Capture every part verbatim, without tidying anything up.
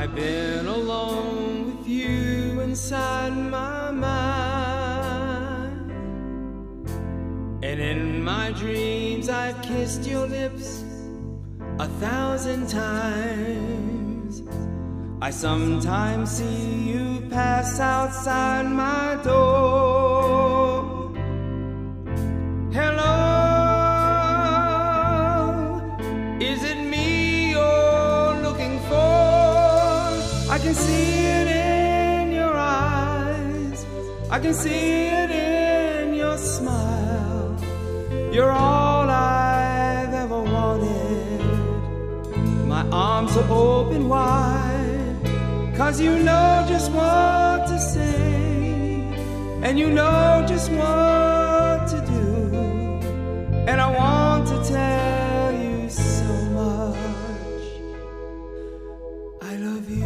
I've been alone with you inside my mind, and in my dreams I've kissed your lips a thousand times. I sometimes see you pass outside my door. Hello, is it me you're looking for? I can see it in your eyes, I can see it in your smile. You're all I've ever wanted. My arms are open wide, 'cause you know just what to say, and you know just what to do. And I want to tell you so much, I love you.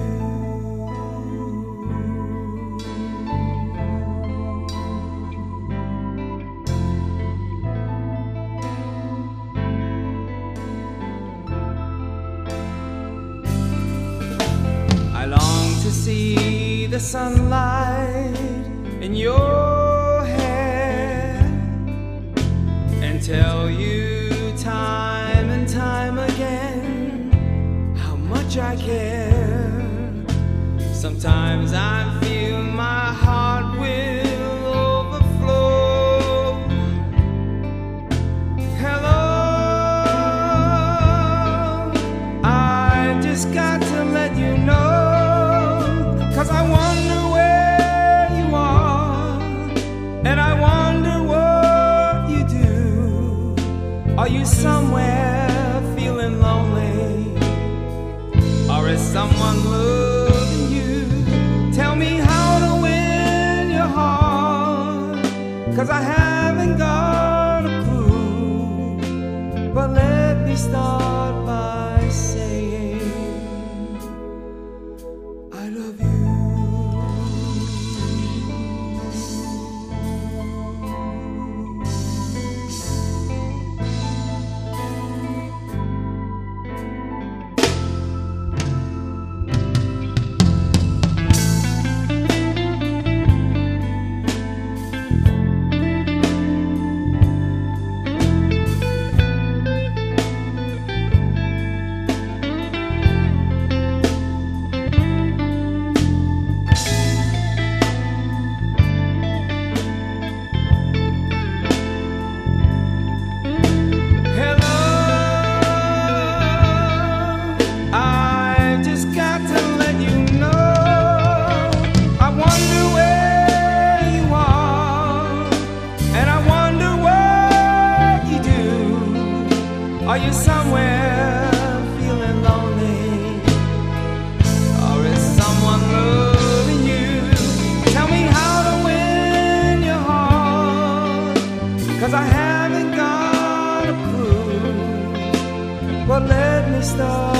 I long to see the sunlight in your hair and tell you time and time again how much I care. Sometimes I feel my heart will overflow. Hello, I just got to let you know, 'cause I wonder where you are, and I wonder what you do. Are you somewhere feeling lonely, or is someone loving you? Tell me how to win your heart, 'cause I haven't got a clue. But let me start by saying I love you. Are you somewhere feeling lonely, or is someone loving you? Tell me how to win your heart, 'cause I haven't got a clue. But let me start